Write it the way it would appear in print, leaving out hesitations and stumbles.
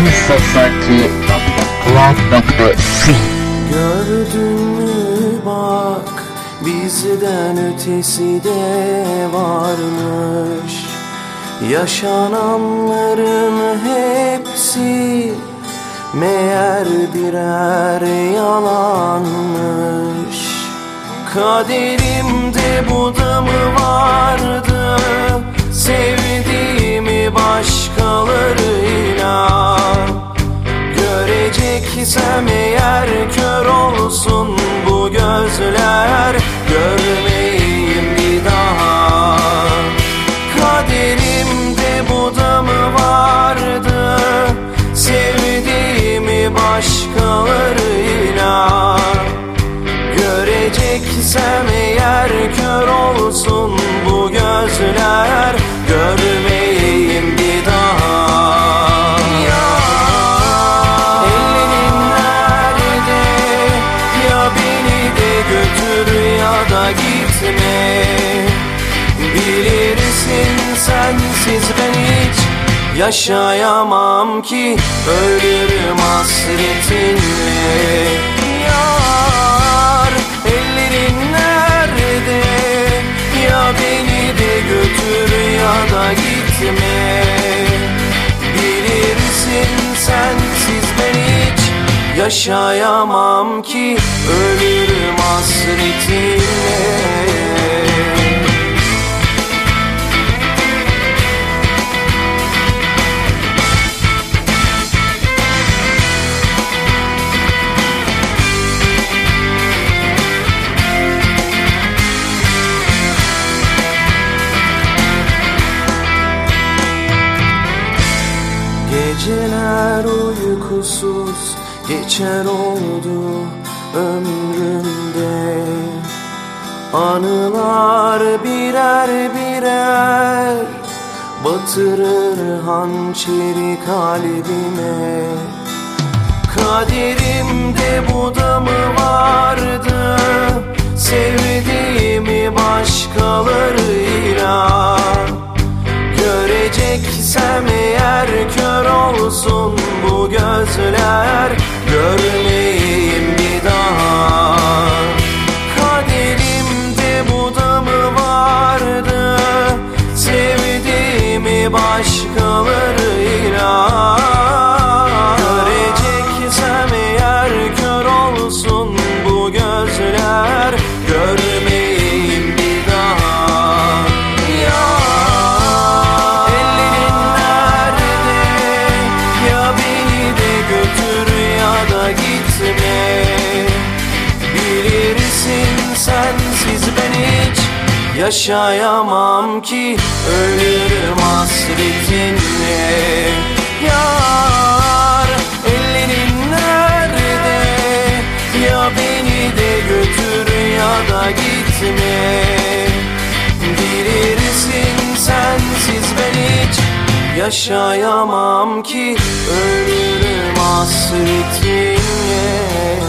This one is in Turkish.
Society.club.c. Gördün mü bak, bizden ötesi de varmış. Yaşananların hepsi meğer birer yalanmış. Kaderimde bu da mı vardı, sevdiğimi başkalarıyla? Göreceksem eğer kör olsun bu gözler, görmeyeyim bir daha. Kaderimde bu da mı vardı, sevdiğimi başkalarıyla? Göreceksem eğer kör olsun bu gözler, görmeyeyim bir daha. Ellerin nerede? Ya beni de götür ya da gitme. Bilirsin sensiz ben hiç yaşayamam ki, ölürüm hasretinle. Yar, ellerin nerede? Ya beni de götür ya da gitme. Bilirsin sensiz ben hiç yaşayamam ki, ölürüm hasretinle. Geceler uykusuz geçer oldu ömrümde. Anılar birer birer batırır hançeri kalbime. Kaderimde bu da mı vardı, sevdiğimi başkalarıyla? Göreceksem eğer kör olsun bu gözler, görmeyeyim bir daha. Kaderimde bu da mı vardı, sevdiğimi başkalarıyla? Göreceksem eğer kör olsun bu gözler, görmeyeyim bir daha. Bilirsin sensiz ben hiç yaşayamam ki, ölürüm hasretinle. Yar, ellerin nerede? Ya beni de götür ya da gitme. Bilirsin sensiz ben hiç yaşayamam ki, ölürüm hasretinle.